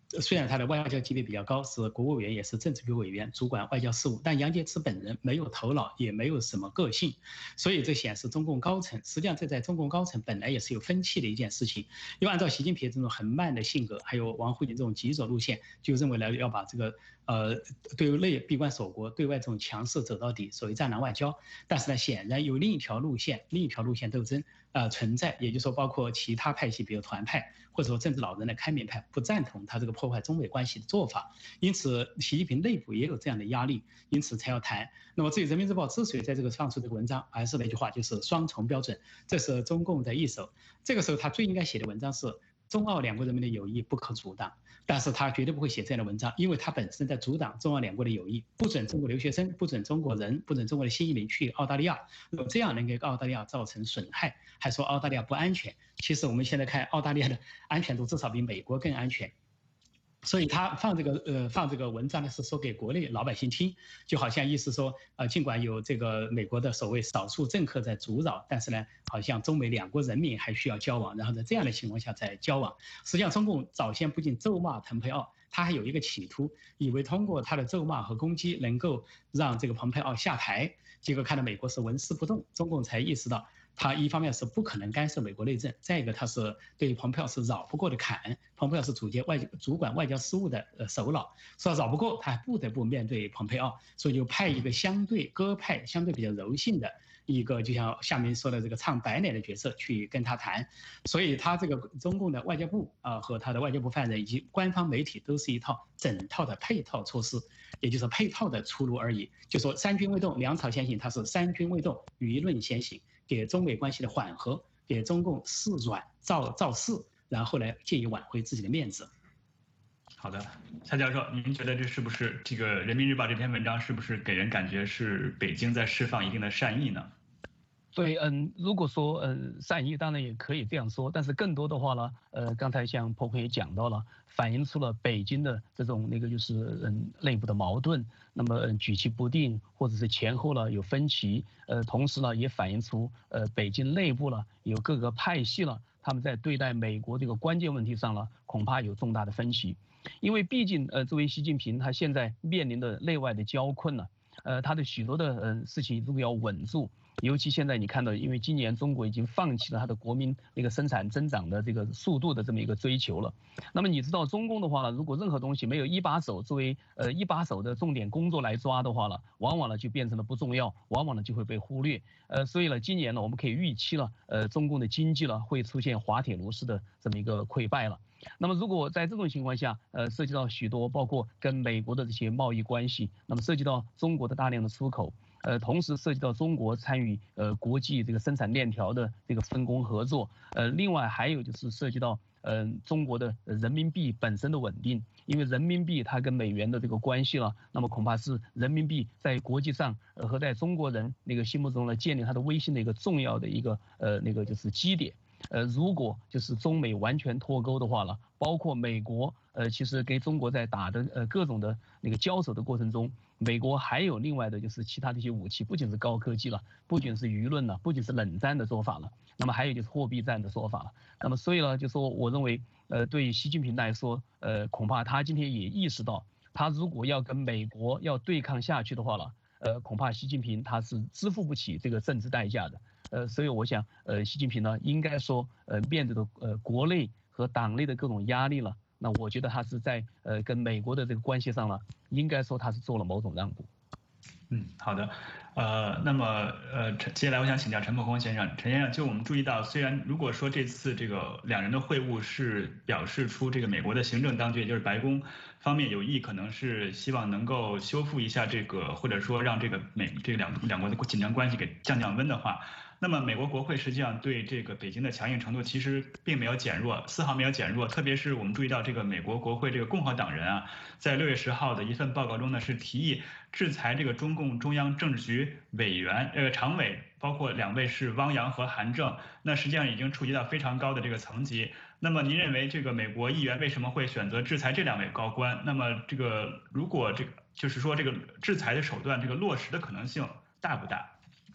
虽然他的外交级别比较高，是国务委员，也是政治局委员，主管外交事务，但杨洁篪本人没有头脑，也没有什么个性，所以这显示中共高层，实际上这在中共高层本来也是有分歧的一件事情。因为按照习近平这种很慢的性格，还有王沪宁这种急走路线，就认为呢要把这个对内闭关锁国，对外这种强势走到底，所谓战狼外交。但是呢，显然有另一条路线斗争存在，也就是说，包括其他派系，比如团派或者说政治老人的开明派，不赞同他这个破坏中美关系的做法，因此习近平内部也有这样的压力，因此才要谈。那么至于人民日报之所以在这个放出这个文章，还是那句话，就是双重标准，这是中共的一手。这个时候他最应该写的文章是中澳两国人民的友谊不可阻挡，但是他绝对不会写这样的文章，因为他本身在阻挡中澳两国的友谊，不准中国留学生，不准中国人，不准中国的新移民去澳大利亚，那么这样能给澳大利亚造成损害，还说澳大利亚不安全。其实我们现在看澳大利亚的安全度至少比美国更安全。所以他放这个文章呢，是说给国内老百姓听，就好像意思说，尽管有这个美国的所谓少数政客在阻扰，但是呢，好像中美两国人民还需要交往，然后在这样的情况下再交往。实际上，中共早先不仅咒骂蓬佩奥，他还有一个企图，以为通过他的咒骂和攻击能够让这个蓬佩奥下台，结果看到美国是纹丝不动，中共才意识到。他一方面是不可能干涉美国内政，再一个他是对蓬佩奥是绕不过的坎，蓬佩奥是主管外交事务的首脑，说绕不过，他还不得不面对蓬佩奥，所以就派一个相对鸽派、相对比较柔性的一个，就像下面说的这个唱白脸的角色去跟他谈，所以他这个中共的外交部和他的外交部发言人以及官方媒体都是一套整套的配套措施，也就是配套的出路而已。就说三军未动，粮草先行，他是三军未动，舆论先行。给中美关系的缓和，给中共示软造势，然后来借以挽回自己的面子。 好的，夏教授，您觉得这是不是这个《人民日报》这篇文章是不是给人感觉是北京在释放一定的善意呢？ 对，如果说善意，当然也可以这样说，但是更多的话呢，刚才像婆婆也讲到了，反映出了北京的这种就是内部的矛盾，那么举棋不定，或者是前后呢有分歧，同时呢也反映出北京内部呢有各个派系了，他们在对待美国这个关键问题上呢，恐怕有重大的分歧，因为毕竟作为习近平，他现在面临的内外的交困呢，他的许多的事情如果要稳住。尤其现在你看到，因为今年中国已经放弃了它的国民那个生产增长的这个速度的这么一个追求了。那么你知道中共的话呢，如果任何东西没有一把手作为一把手的重点工作来抓的话呢，往往呢就变成了不重要，往往呢就会被忽略。所以呢，今年呢我们可以预期了，中共的经济呢会出现滑铁卢式的这么一个溃败了。那么如果在这种情况下，涉及到许多包括跟美国的这些贸易关系，那么涉及到中国的大量的出口。同时涉及到中国参与国际这个生产链条的这个分工合作，另外还有就是涉及到中国的人民币本身的稳定，因为人民币它跟美元的这个关系了，那么恐怕是人民币在国际上和在中国人那个心目中呢建立它的威信的一个重要的一个就是基点。如果就是中美完全脱钩的话了，包括美国其实跟中国在打的各种的那个交手的过程中，美国还有另外的就是其他的一些武器，不仅是高科技了，不仅是舆论了，不仅是冷战的做法了，那么还有就是货币战的说法了。那么所以呢，就说我认为对于习近平来说，恐怕他今天也意识到，他如果要跟美国要对抗下去的话了，恐怕习近平他是支付不起这个政治代价的。所以我想，习近平呢，应该说，面对的国内和党内的各种压力了，那我觉得他是在跟美国的这个关系上呢，应该说他是做了某种让步。 好的，那么接下来我想请教陈伯宏先生，陈先生，就我们注意到，虽然如果说这次这个两人的会晤是表示出这个美国的行政当局，也就是白宫方面有意，可能是希望能够修复一下这个，或者说让这个两国的紧张关系给降温的话。那么美国国会实际上对这个北京的强硬程度其实并没有减弱，丝毫没有减弱。特别是我们注意到这个美国国会这个共和党人啊，在6月10号的一份报告中呢，是提议制裁这个中共中央政治局委员常委，包括2位是汪洋和韩正，那实际上已经触及到非常高的这个层级。那么您认为这个美国议员为什么会选择制裁这2位高官？那么这个如果这个就是说这个制裁的手段这个落实的可能性大不大？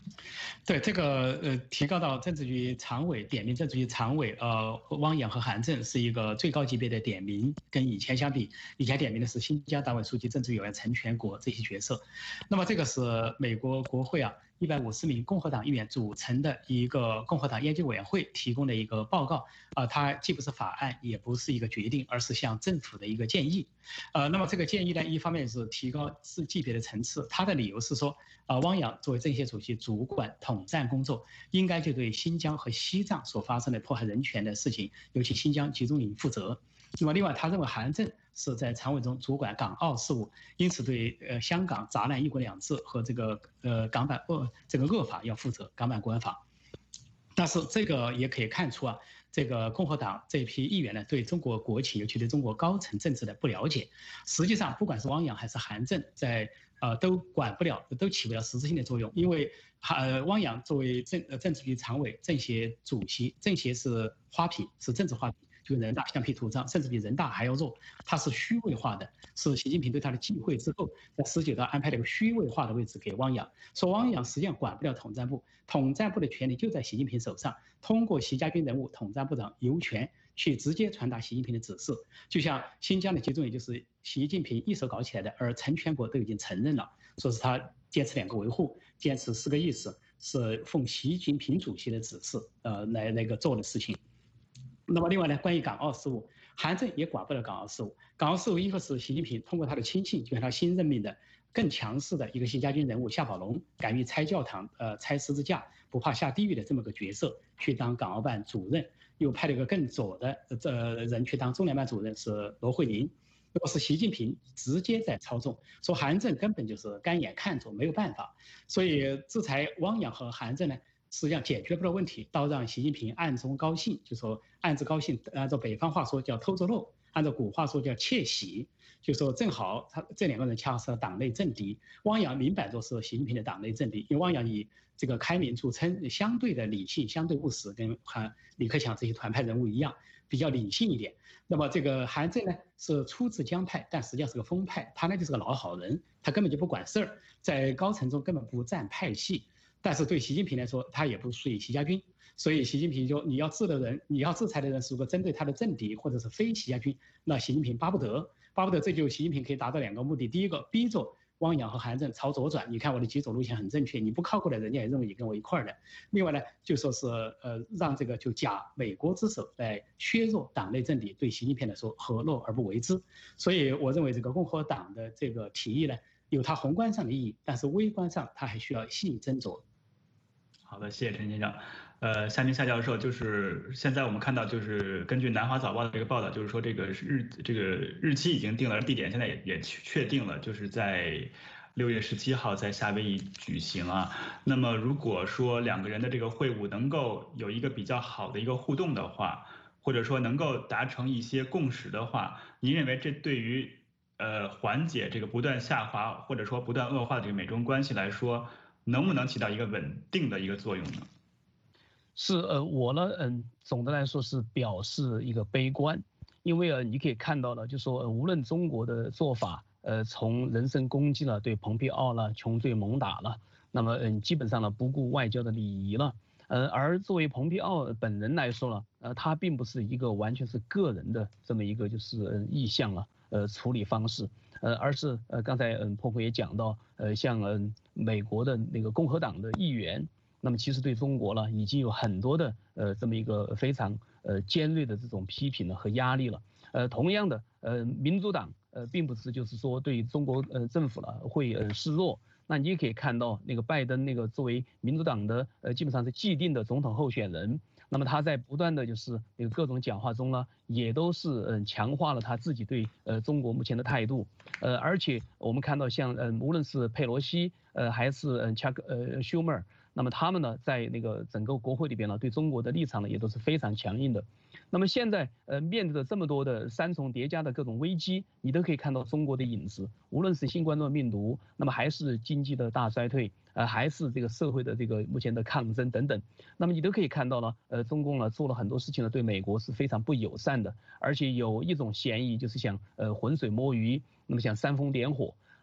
对这个提高到政治局常委点名政治局常委汪洋和韩正是一个最高级别的点名，跟以前相比，以前点名的是新疆党委书记、政治委员陈全国这些角色。那么这个是美国国会150名共和党议员组成的一个共和党研究委员会提供的一个报告它既不是法案，也不是一个决定，而是向政府的一个建议。那么这个建议呢，一方面是提高级别的层次，它的理由是说，汪洋作为政协主席主管统战工作，应该就对新疆和西藏所发生的迫害人权的事情，尤其新疆集中营负责。那么另外，他认为韩正是在常委中主管港澳事务，因此对香港砸烂一国两制和这个港版这个恶法要负责，港版国安法。但是这个也可以看出这个共和党这批议员呢，对中国国情，尤其对中国高层政治的不了解。实际上，不管是汪洋还是韩正，都都起不了实质性的作用，因为汪洋作为政治局常委、政协主席，政协是花瓶，是政治花瓶。就人大橡皮图章，甚至比人大还要弱，它是虚位化的，是习近平对他的忌讳之后，在19大安排了一个虚位化的位置给汪洋，说汪洋实际上管不了统战部，统战部的权力就在习近平手上，通过习家军人物统战部长尤权去直接传达习近平的指示，就像新疆的集中营就是习近平一手搞起来的，而陈全国都已经承认了，说是他坚持2个维护，坚持4个意识，是奉习近平主席的指示来那个做的事情。那么另外呢，关于港澳事务，韩正也管不了港澳事务。港澳事务一个是习近平通过他的亲信，就像他新任命的更强势的一个习家军人物夏宝龙，敢于拆教堂、拆十字架，不怕下地狱的这么个角色，去当港澳办主任，又派了一个更左的人去当中联办主任，是罗慧玲。如果是习近平直接在操纵，说韩正根本就是干眼看着，没有办法。所以制裁汪洋和韩正呢，实际上解决不了问题，倒让习近平暗中高兴，就说暗自高兴，按照北方话说叫偷着漏，按照古话说叫窃喜，就说正好他这2个人恰好是党内政敌，汪洋明摆着是习近平的党内政敌，因为汪洋以这个开明著称，相对的理性，相对务实，跟李克强这些团派人物一样，比较理性一点。那么这个韩正呢是出自江派，但实际上是个风派，他呢就是个老好人，他根本就不管事儿，在高层中根本不占派系。但是对习近平来说，他也不属于习家军，所以习近平就你要治的人，你要制裁的人，如果针对他的政敌或者是非习家军，那习近平巴不得，这就习近平可以达到2个目的：第一个，逼着汪洋和韩正朝左转，你看我的极左路线很正确，你不靠过来，人家也认为你跟我一块儿的。另外呢，就说是让这个就假美国之手来削弱党内政敌，对习近平来说何乐而不为之？所以我认为这个共和党的这个提议呢，有它宏观上的意义，但是微观上它还需要细斟酌。 好的，谢谢陈先生。夏明夏教授，就是现在我们看到，就是根据南华早报的这个报道，就是说这个日期已经定了，地点现在也确定了，就是在6月17号在夏威夷举行啊。那么如果说2个人的这个会晤能够有一个比较好的一个互动的话，或者说能够达成一些共识的话，您认为这对于缓解这个不断下滑或者说不断恶化的这个美中关系来说，能不能起到一个稳定的一个作用呢？ 是我呢总的来说是表示一个悲观，因为你可以看到了，就说无论中国的做法，从人身攻击了，对蓬佩奥了穷追猛打了，那么基本上呢不顾外交的礼仪了，而作为蓬佩奥本人来说呢，他并不是一个完全是个人的这么一个就是意向了，处理方式。而是刚才破破也讲到，像美国的那个共和党的议员，那么其实对中国呢已经有很多的这么一个非常尖锐的这种批评呢和压力了。同样的民主党并不是就是说对中国政府呢会示弱。那你也可以看到那个拜登那个作为民主党的基本上是既定的总统候选人，那么他在不断的就是那个各种讲话中呢，也都是强化了他自己对中国目前的态度，而且我们看到像无论是佩洛西还是舒默，那么他们呢在那个整个国会里边呢对中国的立场呢也都是非常强硬的。那么现在面对着这么多的3重叠加的各种危机，你都可以看到中国的影子，无论是新冠状病毒，那么还是经济的大衰退，还是这个社会的这个目前的抗争等等，那么你都可以看到呢，中共呢做了很多事情呢对美国是非常不友善的，而且有一种嫌疑就是想浑水摸鱼，那么想煽风点火。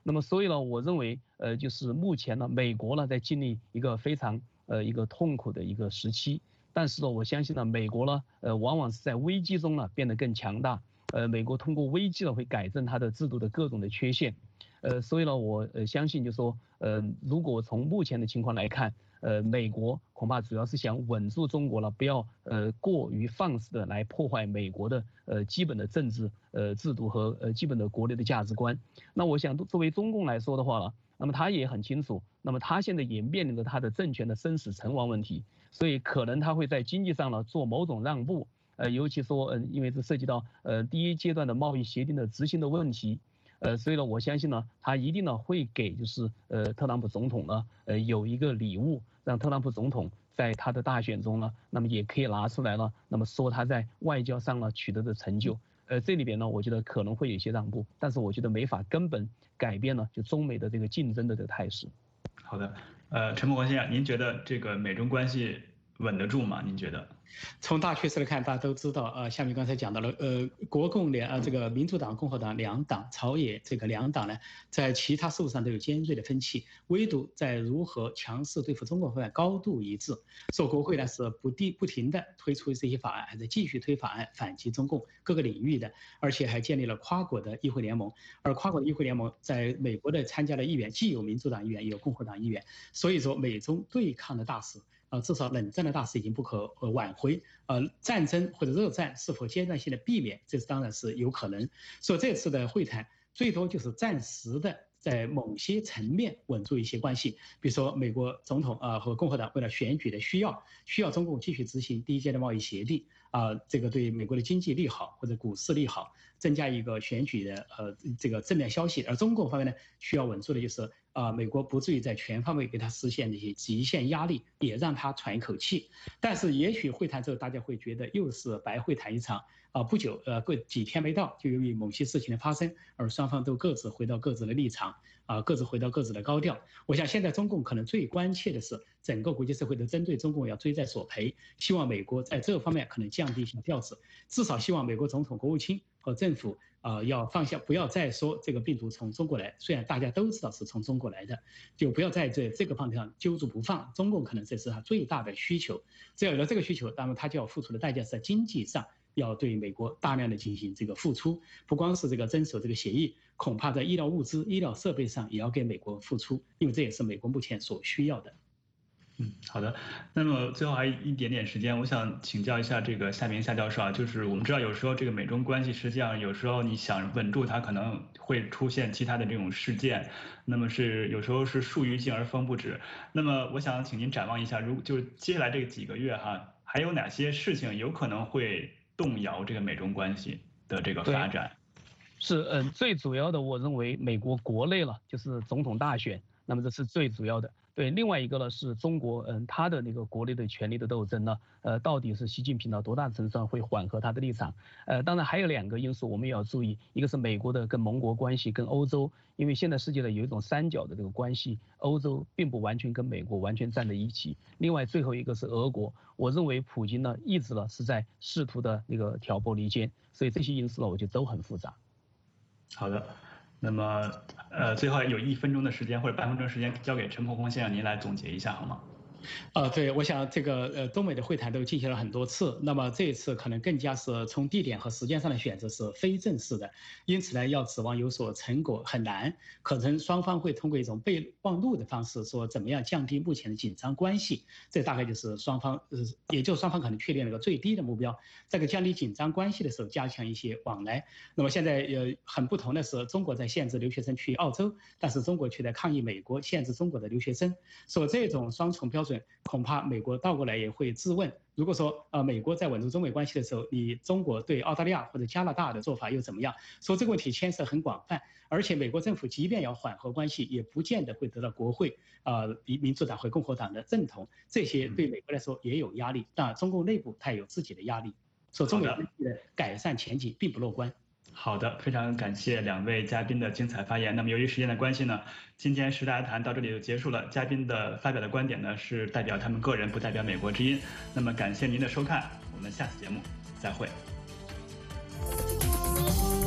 那么所以呢，我认为就是目前呢，美国呢在经历一个非常一个痛苦的一个时期，但是呢，我相信呢，美国呢往往是在危机中呢变得更强大。美国通过危机呢会改正它的制度的各种的缺陷。所以呢，我相信就是说，如果从目前的情况来看，美国恐怕主要是想稳住中国了，不要过于放肆的来破坏美国的基本的政治制度和基本的国内的价值观。那我想作为中共来说的话呢，那么他也很清楚，那么他现在也面临着他的政权的生死存亡问题，所以可能他会在经济上呢做某种让步，尤其说因为这涉及到第一阶段的贸易协定的执行的问题。所以呢，我相信呢，他一定呢会给就是特朗普总统呢有一个礼物，让特朗普总统在他的大选中呢，那么也可以拿出来了，那么说他在外交上呢取得的成就。这里边呢，我觉得可能会有一些让步，但是我觉得没法根本改变呢就中美的这个竞争的这个态势。 好的，陈伯宏先生，您觉得这个美中关系稳得住吗？您觉得？ 从大趋势来看，大家都知道，下面刚才讲到了，国共这个民主党、共和党两党，朝野这个两党呢，在其他事务上都有尖锐的分歧，唯独在如何强势对付中国方面高度一致。说国会呢是不停的推出这些法案，还在继续推法案反击中共各个领域的，而且还建立了跨国的议会联盟。而跨国的议会联盟在美国的参加的议员，既有民主党议员，也有共和党议员，所以说美中对抗的大势。至少冷战的大势已经不可挽回，战争或者热战是否阶段性的避免，这当然是有可能。所以这次的会谈最多就是暂时的在某些层面稳住一些关系，比如说美国总统和共和党为了选举的需要中共继续执行第一阶段贸易协定，这个对美国的经济利好或者股市利好，增加一个选举的这个正面消息。而中共方面呢，需要稳住的就是美国不至于在全方位给他实现这些极限压力，也让他喘一口气。但是也许会谈之后，大家会觉得又是白会谈一场。不久过几天没到，就由于某些事情的发生，而双方都各自回到各自的立场，各自回到各自的高调。我想现在中共可能最关切的是，整个国际社会都针对中共要追债索赔，希望美国在这方面可能降低一下调子，至少希望美国总统、国务卿和政府要放下，不要再说这个病毒从中国来，虽然大家都知道是从中国来的，就不要在这个方向上揪住不放。中共可能这是他最大的需求，只要有了这个需求，那么他就要付出的代价是在经济上。要对美国大量的进行这个付出，不光是这个遵守这个协议，恐怕在医疗物资、医疗设备上也要给美国付出，因为这也是美国目前所需要的。 好的。那么最后还一点点时间，我想请教一下这个夏明夏教授啊，就是我们知道有时候这个美中关系实际上有时候你想稳住它，可能会出现其他的这种事件，那么是有时候是树欲静而风不止。那么我想请您展望一下，就是接下来这几个月哈，还有哪些事情有可能会动摇这个美中关系的这个发展？ 是最主要的，我认为美国国内了，就是总统大选，那么这是最主要的。对，另外一个呢是中国，他的那个国内的权力的斗争呢，到底是习近平呢多大程度上会缓和他的立场？当然还有两个因素我们也要注意，一个是美国的跟盟国关系，跟欧洲，因为现在世界的有一种三角的这个关系，欧洲并不完全跟美国完全站在一起。另外最后一个是俄国，我认为普京呢一直呢是在试图的那个挑拨离间，所以这些因素呢我觉得都很复杂。 好的。那么，最后有1分钟的时间或者半分钟时间，交给陈伯宏先生您来总结一下好吗？ 对，我想这个中美的会谈都进行了很多次，那么这一次可能更加是从地点和时间上的选择是非正式的，因此呢，要指望有所成果很难，可能双方会通过一种备忘录的方式，说怎么样降低目前的紧张关系，这大概就是双方，也就是双方可能确定了一个最低的目标，这个降低紧张关系的时候加强一些往来。那么现在很不同的是，中国在限制留学生去澳洲，但是中国却在抗议美国限制中国的留学生，所以这种双重标准。恐怕美国倒过来也会质问，如果说美国在稳住中美关系的时候，你中国对澳大利亚或者加拿大的做法又怎么样？说这个问题牵涉很广泛，而且美国政府即便要缓和关系，也不见得会得到国会民主党和共和党的认同，这些对美国来说也有压力。当然，中共内部它也有自己的压力，所以中美关系的改善前景并不乐观。 好的，非常感谢2位嘉宾的精彩发言。那么由于时间的关系呢，今天时大家谈到这里就结束了。嘉宾的发表的观点呢是代表他们个人，不代表美国之音。那么感谢您的收看，我们下次节目再会。